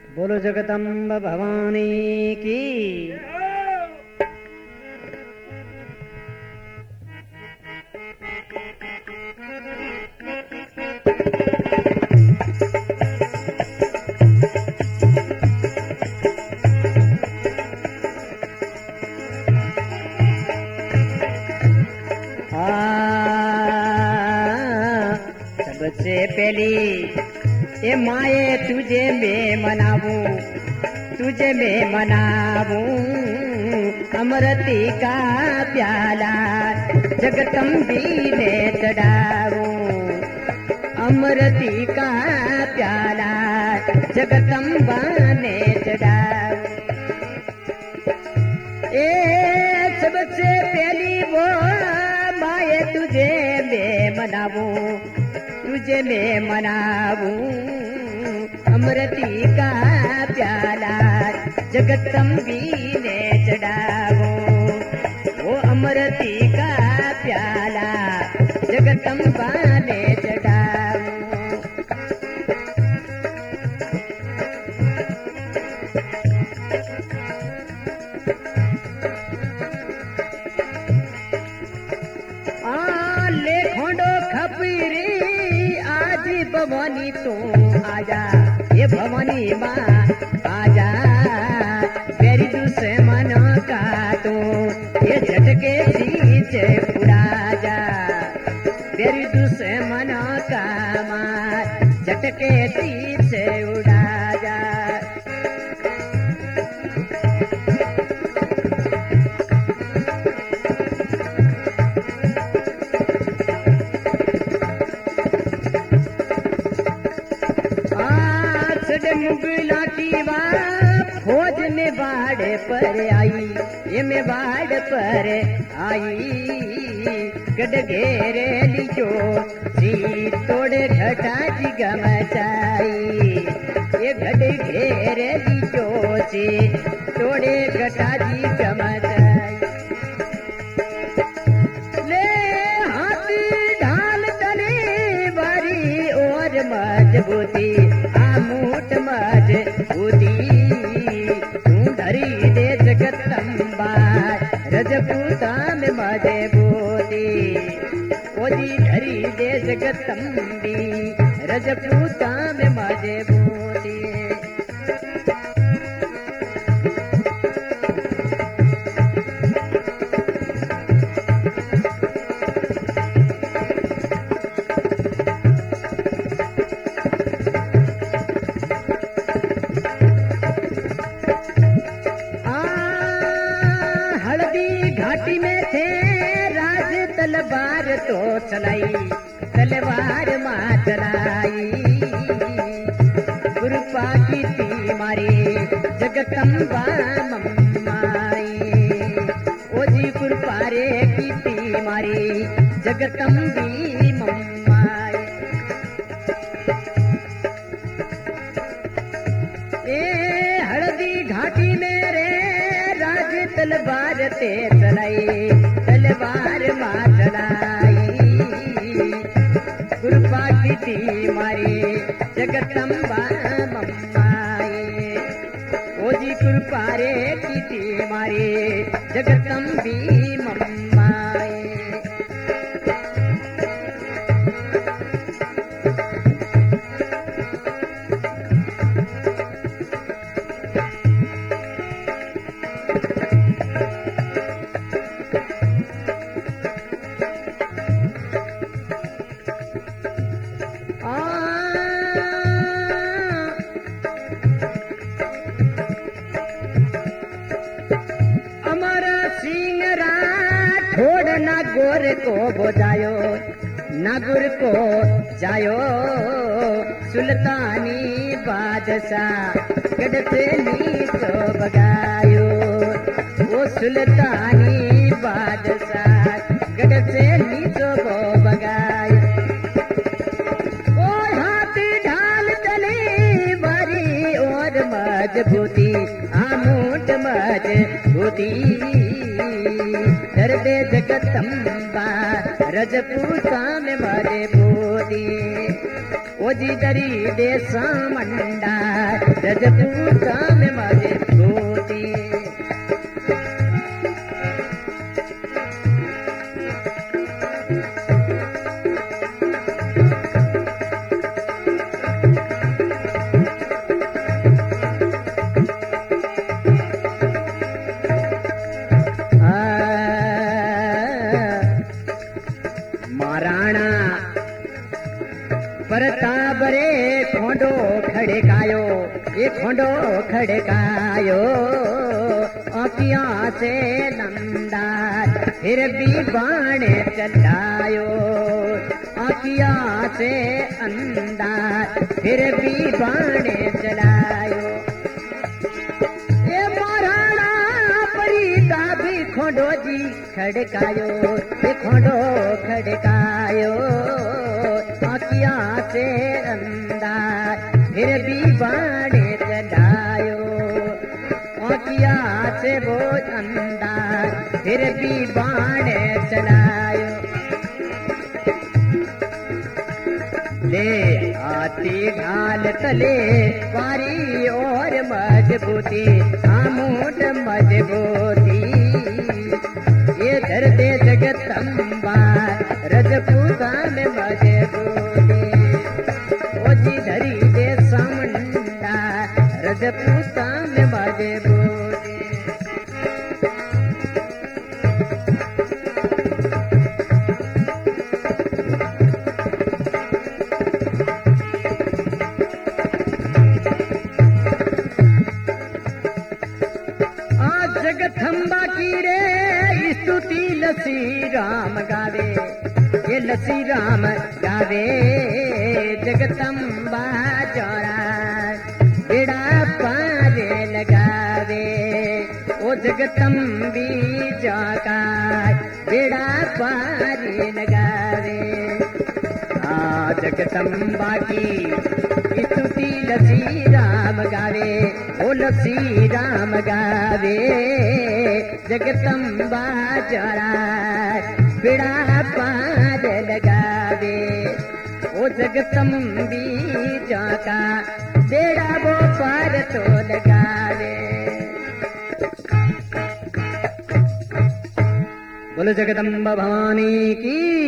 बोलो जगदम्ब भवानी की। सबसे पहली ये माए तुझे मैं मनाऊं, तुझे मैं मनाऊं, अमृति का प्याला जगदम्बी ने चढ़ाऊं, अमृति का प्याला जगदम्बा ने चढ़ाऊं। ए सबसे पहली वो माए तुझे मैं मनाऊं, तुझे मैं मनाऊं, अमृति का प्याला जगदम्बी ने चढ़ाऊं, वो अमृति का प्याला जगदम्बा ने चढ़ाऊं। ले खोंडो खपरी भवानी तू आजा, ये भवानी माँ आजा, मेरी दुश्मन का तो ये झटके पीछे उड़ा जा, मेरी दुश्मन का मार झटके पीछे उड़ा जा। मुगला की फौज में बाढ़ पर आई, ये में बाढ़ पर आई, गड घेरे लियो सी तोड़े घटा जी गमचाई, ये गड घेरे लियो सी तोड़े घटा जी गमचाई। ले हाथ ढाल तले बारी और मजबूती मुठ मजबूती, तू धरी दे जगदम्बा रजपूता में मजबूती, ओजी धरी दे जगदम्बी रजपूता में मजबूती। तलवार तो चलाई, तलवार माँ चलाई, गुरुपा की ती मारी जगदम्बा मम्माई, ओ जी गुरुपा रे की ती मारी जगदम्बी मम्माई। ए हल्दी घाटी मेरे राज तलवार ते चलाई, तलवार माँ चलाई, गुरुपा की ती मारी जगदम्बा मम्माई, ओ जी गुरुपा रे की ती मारी जगदम्बी मम्माई। नागौर को बोजायो, नागौर को जायो, सुल्तानी बादशाह गढ़ से नीचो बगायो, वो सुल्तानी बादशाह गढ़ से नीचो को बगायो। ओ हाथ ढाल चले बारी और मजबूती, आमूट मजबूती, दर्दे जगदम्बा रजपूता में मजबूती, ओ ओ जी दरी दे सामंडा रजपूता में मजबूती प्रताप रे खोंडो खड़कायो ये खोंडो खड़कायो आँखियाँ से नंदार फिर भी बाण चलायो आँखियाँ से अंदार फिर भी बाण चलायो ये महाराणा प्रताप भी खोंडो जी खड़कायो ये खोंडो खड़कायो आँखियाँ से अंदार फिर भी बाणे चलायो आँखियाँ से वो अंदार फिर भी बाणे चलायो ले आती ढाल तले पारी और मजबूती आमूट मजबूती ये धरते जगदम्बा रजपूता में मजबूती ओ जी धरी दे सामंडा रजपूता में मजबूती आज जगदम्बा की रे स्तुति लसी राम गावे ये लसी राम गावे जगदम्बा चौरा बेड़ा पार लगावे ओ जगदम्बी चौका बेड़ा पार लगावे जगदम्बा की स्तुति लसी राम गावे ओ लसी राम गावे जगदम्बा चौरा बेड़ा पार लगावे ओ जगदम्बी जाका बेड़ा वो पार तो लगावे बोलो जगदम्बा भवानी की